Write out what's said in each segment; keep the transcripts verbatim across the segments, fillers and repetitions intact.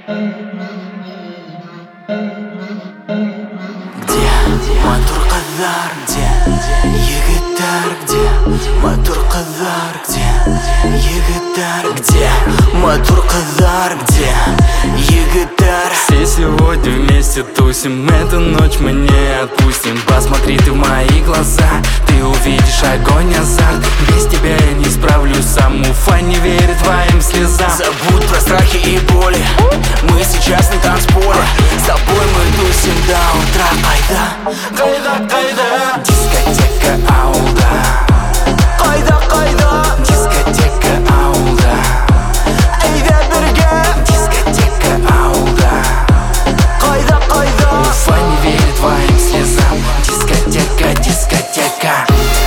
Где матур кызлар, где егиттер, где матур кызлар, где егиттер, где матур кызлар, где егиттер. Все сегодня вместе тусим, эту ночь мы не отпустим. Посмотри ты в мои глаза, ты увидишь огонь, азарт. Без тебя я не справлюсь сам, Уфа не верит твоим слезам. Забудь про страхи и боли, мы сейчас на танцполе. С тобой мы тусим до утра. Кайда, кайда, кайда, дискотека аула. Кайда, кайда, дискотека аула. Эйда берге, дискотека аула. Кайда, кайда, Уфа не верит твоим слезам. Дискотека, дискотека.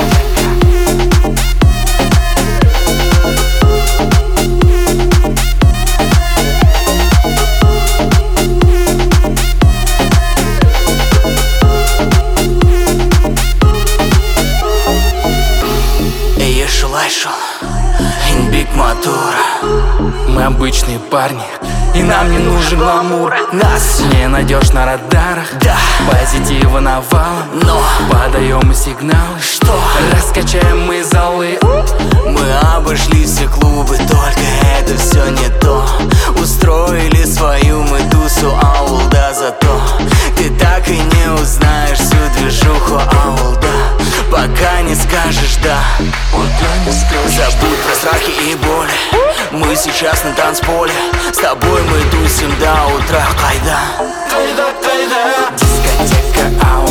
Лайшел, инбик мотор. Мы обычные парни, и нам не нужен гламур. Нас не найдешь на радарах, да, позитива навалом, но подаем сигналы, что раскачаем мы залы. Мы обошли все клубы, только это все не то. Устроили свою мы тусу, аул, да, зато ты так и не узнаешь всю движуху, аул, да, пока не скажешь да. Забудь про страхи и боли, мы сейчас на танцполе. С тобой мы тусим до утра. Кайда, Кайда, кайда, дискотека аула.